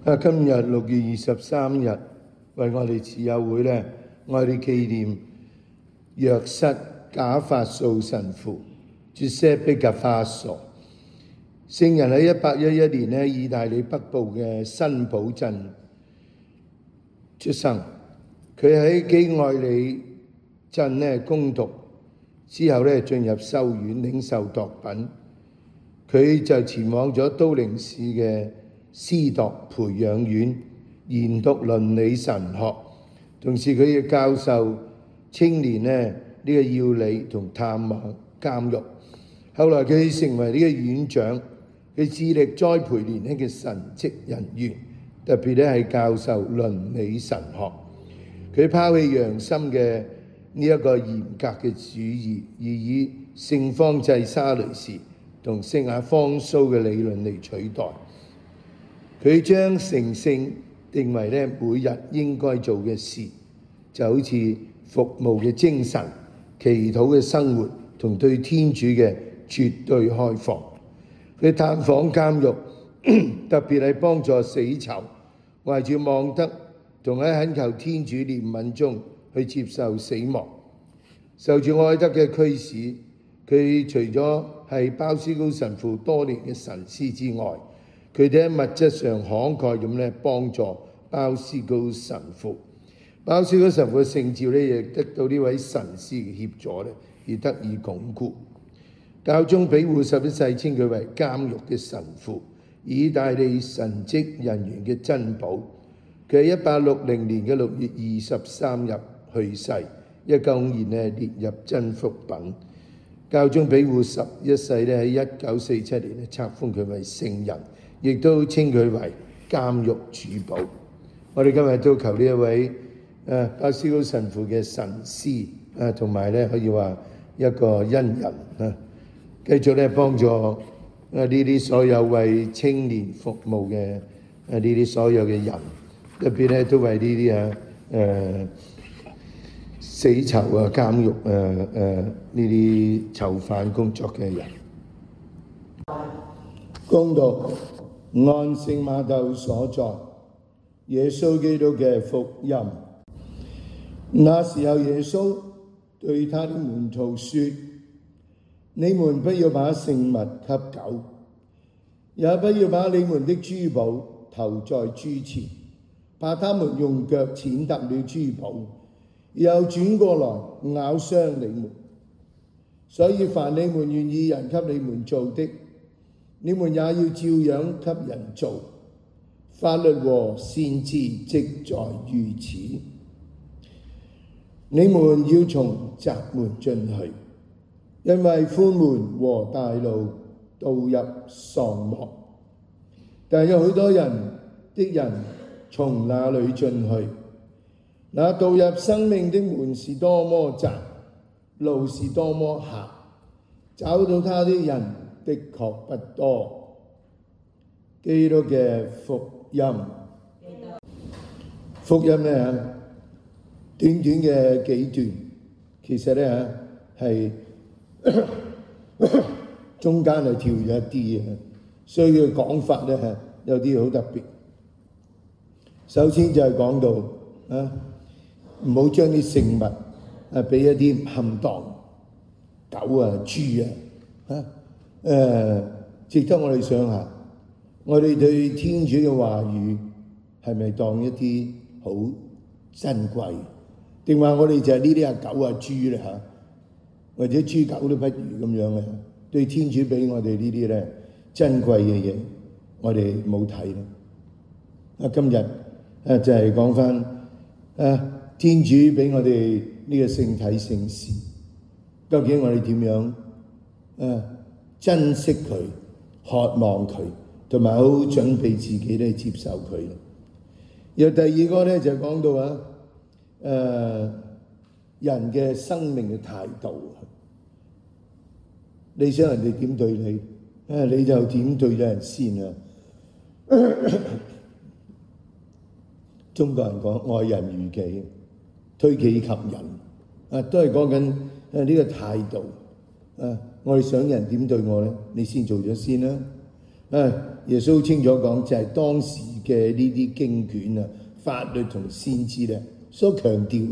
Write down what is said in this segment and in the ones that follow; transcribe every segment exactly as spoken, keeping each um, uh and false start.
啊，今日六月二十三日，為我哋慈幼會咧，我哋紀念約瑟假法素神父 Giuseppe Cafasso。聖人喺一八一一年咧，意大利北部嘅新堡鎮出生。佢喺基愛里鎮咧攻讀之後咧，進入修院領受鐸品。佢就前往咗都靈市嘅司鐸培養院研讀倫理神學，同時佢亦教授青年咧呢個要理同探望監獄。後來佢成為呢個院長，佢致力栽培年輕嘅神職人員，特別咧係教授倫理神學。佢拋棄洋心嘅呢一個嚴格嘅主義，而以聖方濟沙雷士同聖亞方蘇嘅理論嚟取代。佢將成聖定為咧每日應該做嘅事，就好似服務嘅精神、祈禱嘅生活同對天主嘅絕對開放。佢探訪監獄，特別係幫助死囚，懷住望德同喺懇求天主憐憫中去接受死亡。受住愛德嘅驅使，佢除咗係鮑思高神父多年嘅神師之外，佢哋喺物質上慷慨咁咧幫助鮑思高神父。鮑思高神父嘅聖召咧，亦得到呢位神師嘅協助咧，而得以鞏固。教宗庇護十一世稱佢為監獄嘅神父，意大利神職人員嘅珍寶。佢喺一八六零年嘅六月二十三日去世，一九五二年列入真福品。教宗庇護十一世咧喺一九四七年咧冊封佢為聖人，亦都稱佢為監獄主保。我哋今日都求呢一位誒鮑思高神父嘅神師啊，同埋咧可以話一個恩人啊，繼續咧幫助啊呢啲所有為青年服務嘅啊呢啲所有嘅人，特別咧都為呢啲啊誒死囚啊、監獄誒誒呢啲囚犯工作嘅人。恭讀按聖瑪竇所載耶穌基督嘅福音。那時候耶穌對他的門徒說：你們不要把聖物給狗，也不要把你們的珠寶投在豬前，怕他們用腳踐踏了珠寶，又轉過來咬傷你們。所以凡你們願意人給你們做的，你們也要照樣給人做。法律和先知即在於此。你們要從窄門進去，因為寬門和大路導入喪亡，但有許多人的人從那裏進去。那導入生命的門是多麼窄，路是多麼狹，找到他的人的確不多。基督嘅福音，福音咧短短嘅幾段，其實咧係中間係跳咗一啲嘅，所以佢講法咧係有啲好特別。首先就係講到啊，唔好將啲聖物啊俾一啲唔恰當狗啊、豬啊，啊誒，值得我哋想下，我哋對天主嘅話語係咪當一啲好珍貴？定話我哋就係呢啲啊狗啊豬咧嚇，或者豬狗都不如咁樣嘅？對天主俾我哋呢啲咧珍貴嘅嘢，我哋冇睇啦。啊，今日啊就係講翻啊天主俾我哋呢個聖體聖事，究竟我哋點樣啊珍惜佢、渴望佢，同埋好準備自己咧接受佢。然後第二個咧就講到啊誒、呃、人嘅生命嘅態度，你想人哋點對你，啊你就點對咗人先啊！中國人講愛人如己，推己及人，啊都係講緊誒呢個態度。啊，我哋想人點對我咧，你先做咗先啦。誒、啊， 耶穌清楚講就係當時嘅呢啲經卷啊、法律同先知咧所強調。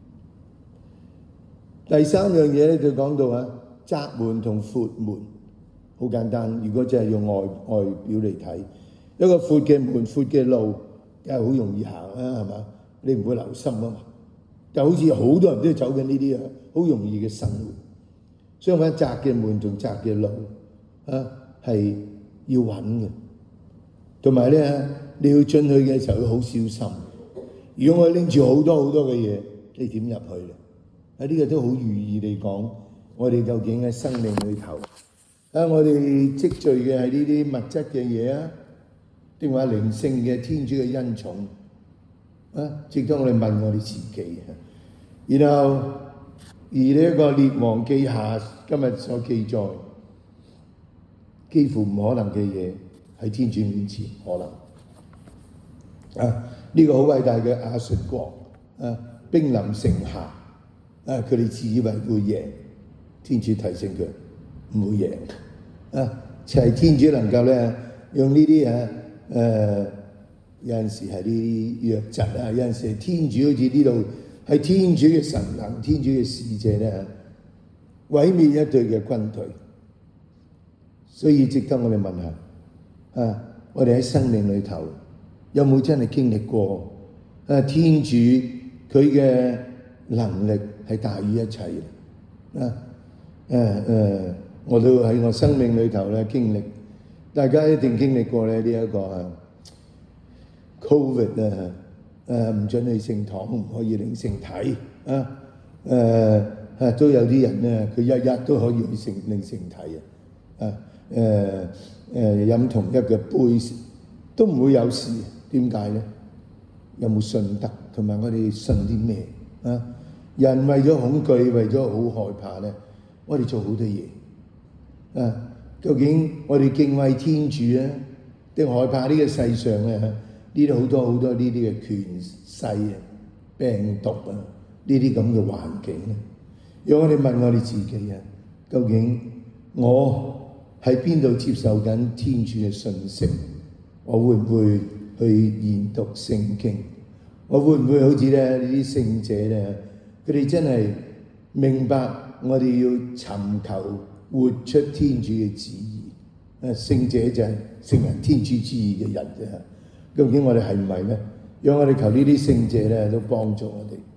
第三樣嘢咧就講到啊，窄門同闊門，好簡單。如果真係用外外表嚟睇，一個闊嘅門、闊嘅路，梗係好容易行啦，係嘛？你唔會留心啊嘛。就好似好多人都走緊呢啲啊，好容易嘅生活。相反，窄嘅門同窄嘅路啊，係要穩嘅，同埋咧你要進去嘅時候要好小心。如果我拎住好多好多嘅嘢，你點入去咧？啊，呢個都好寓意地講，我哋究竟喺生命裏頭啊，我哋積聚嘅係呢啲物質嘅嘢啊，定話靈性嘅天主嘅恩寵啊？值得我哋問我哋自己。然後而呢一個列王記下今日所記載，幾乎唔可能嘅嘢喺天主面前可能啊！呢、這個好偉大嘅亞述國啊，兵臨城下啊，佢哋自以為會贏，天主提醒佢唔會贏啊！就係、是、天主能夠咧用呢啲啊誒，有陣時係啲瘧疾啊，有陣時係天主好似呢度係天主嘅神能、天主嘅使者咧，毀滅一隊嘅軍隊。所以值得我哋問下啊，我哋喺生命裏頭有冇真係經歷過啊？天主佢嘅能力係大於一切嘅啊！誒、啊、誒、啊，我都喺我生命裏頭咧經歷，大家一定經歷過咧呢一個啊 Covid 啊，誒唔準去聖堂，唔可以領聖體啊！誒啊，都有啲人咧，佢日日都可以去聖領聖體啊！啊誒誒飲同一個杯都唔會有事，點解咧？有冇信德？同埋我哋信啲咩啊？人為咗恐懼，為咗好害怕咧，我哋做好多嘢啊！究竟我哋敬畏天主啊，定害怕呢個世上咧？呢啲好多好多呢啲嘅權勢啊、病毒啊，呢啲咁嘅環境咧，讓我哋問我哋自己啊，究竟我喺邊度接受緊天主嘅訊息？我會唔會去研讀聖經？我會唔會好似咧呢啲聖者咧？佢哋真係明白我哋要尋求活出天主嘅旨意。誒，聖者就係成為天主旨意嘅人啫。究竟我哋係唔係咧？讓我哋求呢啲聖者咧都幫助我哋。